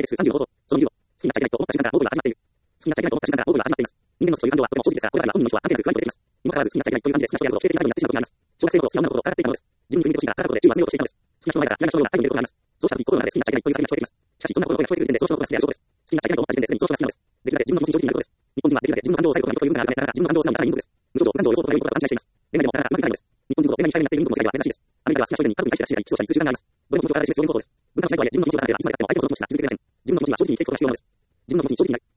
回数35ほど。その20を。好きになっちゃいけないと思った時間から僕は始まっている。好きになっちゃいけないと思った時間から僕は始まっています。人間の思という感情はとても正直ですが、僕らには本人の思は関係なく加えています。にもかかわらず好きになっちゃいけないという感じで好きな人をやると否定的な態度になってしまう時があります。小学生の頃、好きな女の子と戦っていたのです。自分に振り向いてほしいが、高いことで銃を集めようとしていたのです。好きな人の前から嫌いな人のような態度に出ることがあります。そうした時、心の中で好きになっちゃいけないという叫びが聞こえてきます。しかし、そんなことが聞こえてくる時点で、その人のことが好きである証拠です。好きになっちゃいけないと思った時点で、すでにその人が好きなのです。できるだけ自分の気持ちに正直になることです。日本人はできるだけ自分の感情を抑えることがいいという文化があるため、なかなか自分の感情を素直にさらに言うのです。無情、感情を予想とかいうことが勘違いしています。恋愛でもなかなかうまくいかないのです。日本人ほど恋愛に控えめになっている民族の世界では珍しいです。アメリカでは好きな人以前に家族に対してらしいが一致したり、通じる習慣があります。どれも気持ちを体で示すそういうことです。文化の違いとはいえ、自分の気持ちを出さないではいつまで経っても相手の気持ちを持つな続けてくれません。自分の気持ちに正直になる。自分の気持ちに正直になる。